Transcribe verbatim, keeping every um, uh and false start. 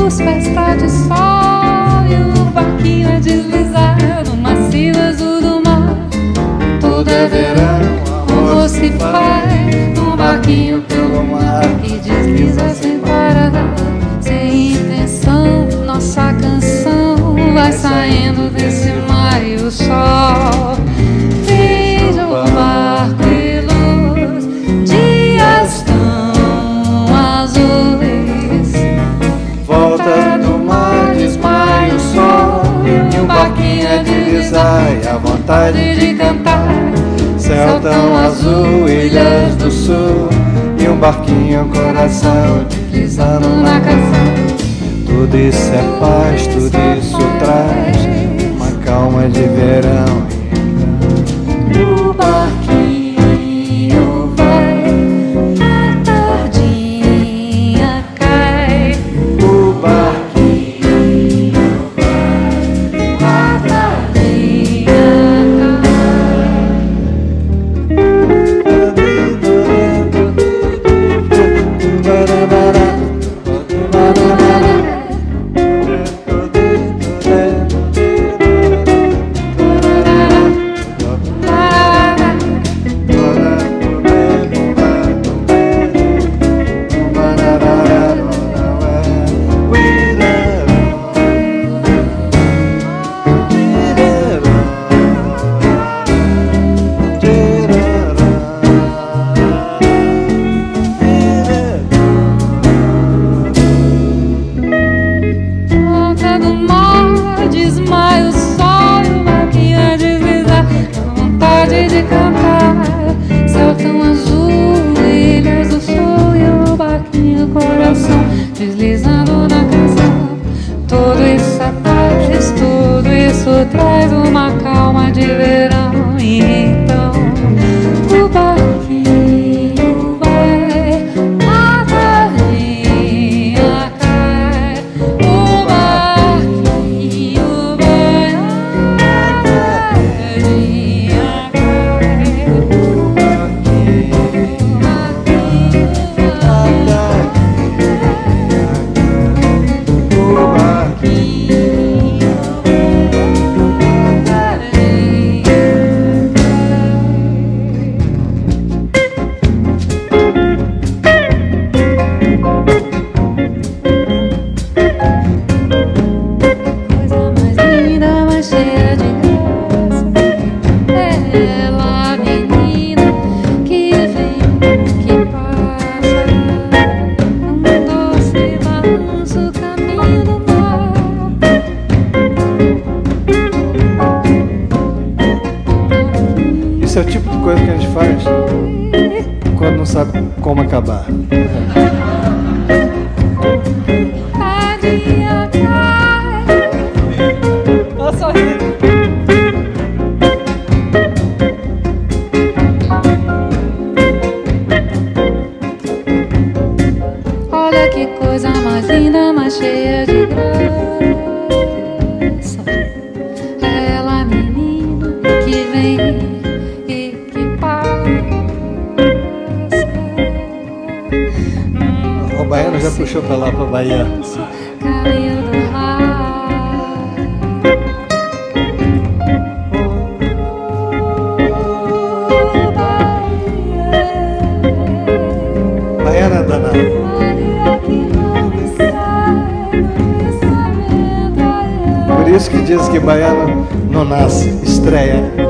luz, festa de sol, e o barquinho a deslizar no macio azul do mar. Tudo é verão, amor se faz num barquinho pelo mar e desliza sem parar, sem intenção. Nossa canção vai saindo desse mar e o sol veja o barco e luz, dias tão azuis. Volta do mar, desmaia o sol, e um barquinho a deslizar e a vontade de cantar. Céu tão azul, ilhas do sul, e um barquinho, coração deslizando na canção. Tudo isso é paz, tudo isso traz uma calma de verão. O barquinho vai, a tardinha cai. O barquinho vai, a tardinha deslizando na canção. Tudo isso é paz, tudo isso traz uma calma de verão. E então o barquinho vai, a tardinha cai. O barquinho vai, a tardinha cai. O barquinho Esse é o tipo de coisa que a gente faz quando não sabe como acabar. Olha só rindo. Olha que coisa mais linda, mais cheia de graça. Ela, menina, que vem e que passa. O baiano já puxou pra lá, pra Bahia. Caminho do mar. Baiana danada. Por isso que diz que baiano não nasce, estreia.